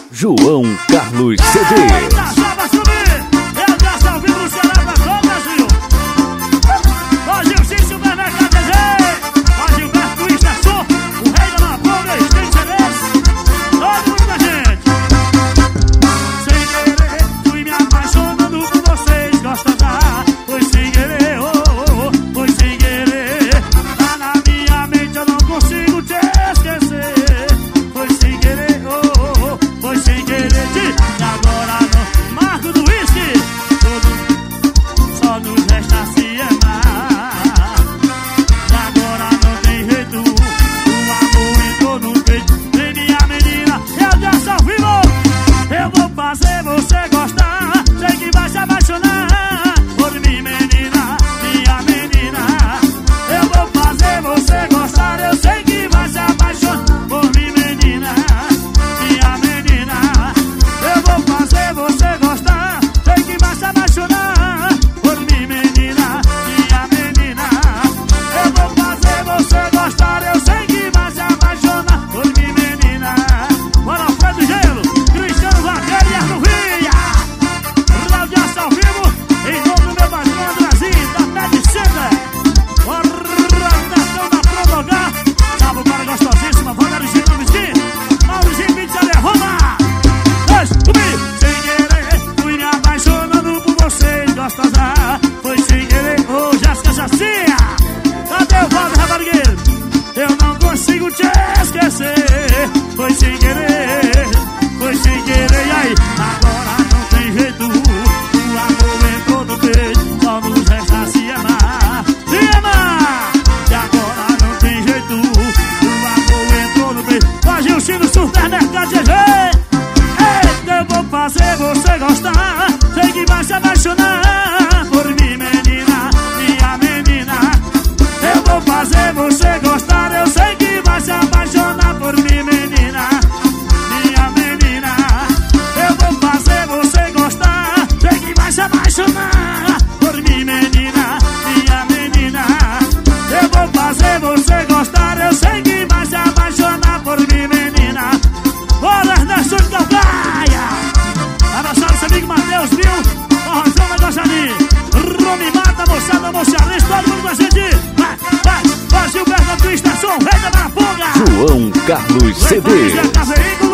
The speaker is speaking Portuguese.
João Carlos CD. Foi sem querer, e aí? Agora não tem jeito, o amor entrou no peito, só nos resta se amar, se amar. E agora não tem jeito, o amor entrou no peito. Hoje o Chino Supermercado GG. Eita, eu vou fazer você gostar, sei que vai se apaixonar por mim, menina, minha menina. Eu vou fazer você gostar, eu sei que vai se apaixonar por mim, menina, minha menina. Eu vou fazer você gostar, sei que vai se apaixonar por mim, menina, minha menina. Eu vou fazer você gostar, eu sei que vai se apaixonar por mim, menina. Bora, Ernesto de Calcaia, abraçado seu amigo Matheus, viu? Corrosão da Gostaria, Rumi Mata, moçada, moçarista, todo mundo com a gente. Vai, Gilberto Twista, sou o rei da Maraponga. João Carlos CD.